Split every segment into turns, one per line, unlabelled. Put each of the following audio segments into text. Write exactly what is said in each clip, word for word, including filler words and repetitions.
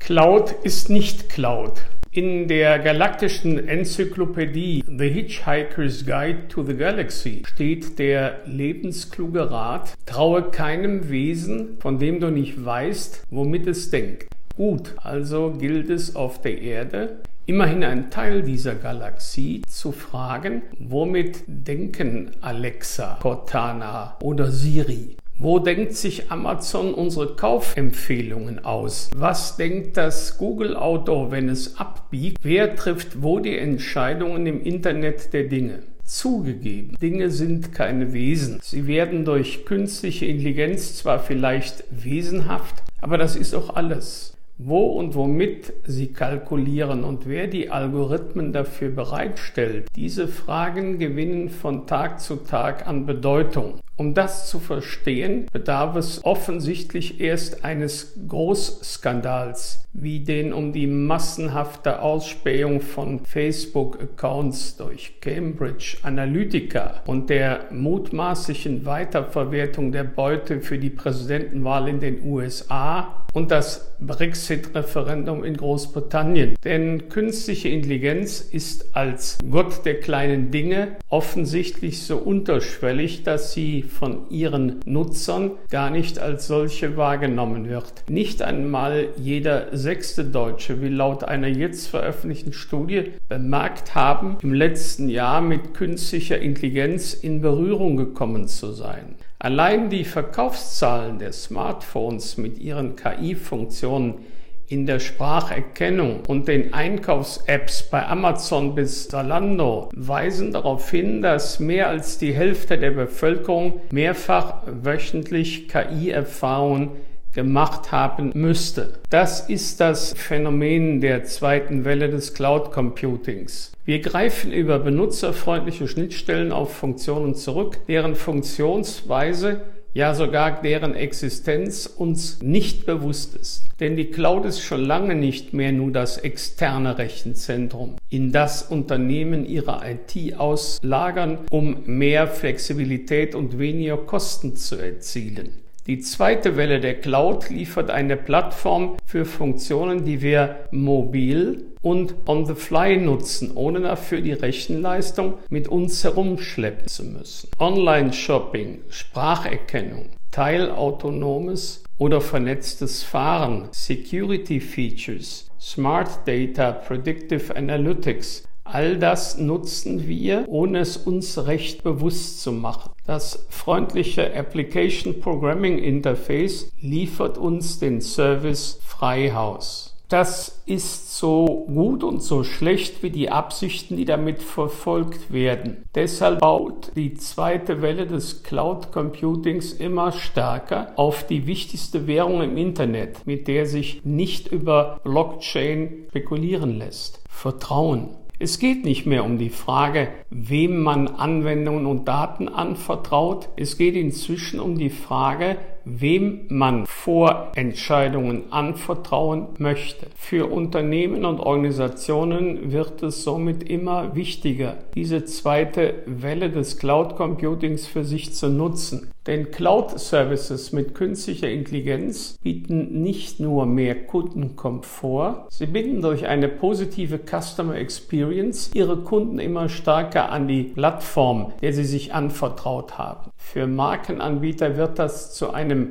Cloud ist nicht Cloud. In der galaktischen Enzyklopädie The Hitchhiker's Guide to the Galaxy steht der lebenskluge Rat: Traue keinem Wesen, von dem du nicht weißt, womit es denkt. Gut, also gilt es auf der Erde, immerhin ein Teil dieser Galaxie, zu fragen, womit denken Alexa, Cortana oder Siri? Wo denkt sich Amazon unsere Kaufempfehlungen aus? Was denkt das Google-Auto, wenn es abbiegt? Wer trifft wo die Entscheidungen im Internet der Dinge? Zugegeben, Dinge sind keine Wesen. Sie werden durch künstliche Intelligenz zwar vielleicht wesenhaft, aber das ist auch alles. Wo und womit sie kalkulieren und wer die Algorithmen dafür bereitstellt, diese Fragen gewinnen von Tag zu Tag an Bedeutung. Um das zu verstehen, bedarf es offensichtlich erst eines Großskandals, wie den um die massenhafte Ausspähung von Facebook-Accounts durch Cambridge Analytica und der mutmaßlichen Weiterverwertung der Beute für die Präsidentenwahl in den U S A und das Brexit-Referendum in Großbritannien. Denn künstliche Intelligenz ist als Gott der kleinen Dinge offensichtlich so unterschwellig, dass sie von ihren Nutzern gar nicht als solche wahrgenommen wird. Nicht einmal jeder sechste Deutsche will laut einer jetzt veröffentlichten Studie bemerkt haben, im letzten Jahr mit künstlicher Intelligenz in Berührung gekommen zu sein. Allein die Verkaufszahlen der Smartphones mit ihren K I-Funktionen in der Spracherkennung und den Einkaufs-Apps bei Amazon bis Zalando weisen darauf hin, dass mehr als die Hälfte der Bevölkerung mehrfach wöchentlich K I-Erfahrungen gemacht haben müsste. Das ist das Phänomen der zweiten Welle des Cloud Computings. Wir greifen über benutzerfreundliche Schnittstellen auf Funktionen zurück, deren Funktionsweise, ja sogar deren Existenz uns nicht bewusst ist. Denn die Cloud ist schon lange nicht mehr nur das externe Rechenzentrum, in das Unternehmen ihre I T auslagern, um mehr Flexibilität und weniger Kosten zu erzielen. Die zweite Welle der Cloud liefert eine Plattform für Funktionen, die wir mobil und on the fly nutzen, ohne dafür die Rechenleistung mit uns herumschleppen zu müssen. Online-Shopping, Spracherkennung, teilautonomes oder vernetztes Fahren, Security Features, Smart Data, Predictive Analytics. All das nutzen wir, ohne es uns recht bewusst zu machen. Das freundliche Application Programming Interface liefert uns den Service Freihaus. Das ist so gut und so schlecht wie die Absichten, die damit verfolgt werden. Deshalb baut die zweite Welle des Cloud Computings immer stärker auf die wichtigste Währung im Internet, mit der sich nicht über Blockchain spekulieren lässt: Vertrauen. Es geht nicht mehr um die Frage, wem man Anwendungen und Daten anvertraut. Es geht inzwischen um die Frage, wem man Vorentscheidungen anvertrauen möchte. Für Unternehmen und Organisationen wird es somit immer wichtiger, diese zweite Welle des Cloud Computings für sich zu nutzen. Denn Cloud-Services mit künstlicher Intelligenz bieten nicht nur mehr Kundenkomfort, sie binden durch eine positive Customer Experience ihre Kunden immer stärker an die Plattform, der sie sich anvertraut haben. Für Markenanbieter wird das zu einem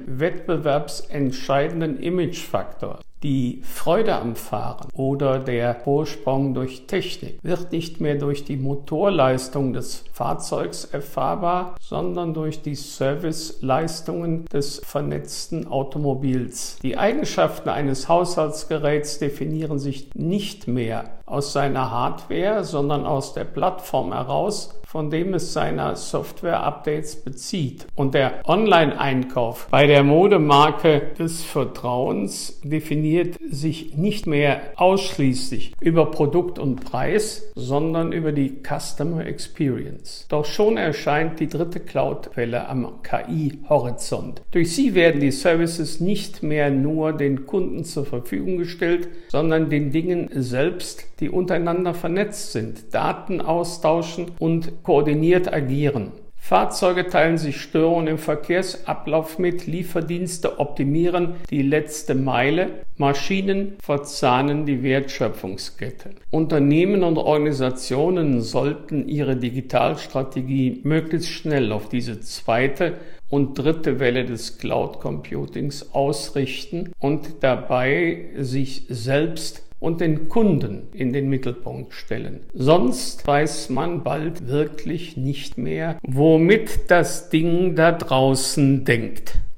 wettbewerbsentscheidenden Imagefaktor. Die Freude am Fahren oder der Vorsprung durch Technik wird nicht mehr durch die Motorleistung des Fahrzeugs erfahrbar, sondern durch die Serviceleistungen des vernetzten Automobils. Die Eigenschaften eines Haushaltsgeräts definieren sich nicht mehr aus seiner Hardware, sondern aus der Plattform heraus, von dem es seine Software-Updates bezieht. Und der Online-Einkauf bei der Modemarke des Vertrauens definiert sich nicht mehr ausschließlich über Produkt und Preis, sondern über die Customer Experience. Doch schon erscheint die dritte Cloud-Welle am K I-Horizont. Durch sie werden die Services nicht mehr nur den Kunden zur Verfügung gestellt, sondern den Dingen selbst, die untereinander vernetzt sind, Daten austauschen und koordiniert agieren. Fahrzeuge teilen sich Störungen im Verkehrsablauf mit, Lieferdienste optimieren die letzte Meile, Maschinen verzahnen die Wertschöpfungskette. Unternehmen und Organisationen sollten ihre Digitalstrategie möglichst schnell auf diese zweite und dritte Welle des Cloud Computings ausrichten und dabei sich selbst und den Kunden in den Mittelpunkt stellen. Sonst weiß man bald wirklich nicht mehr, womit das Ding da draußen denkt.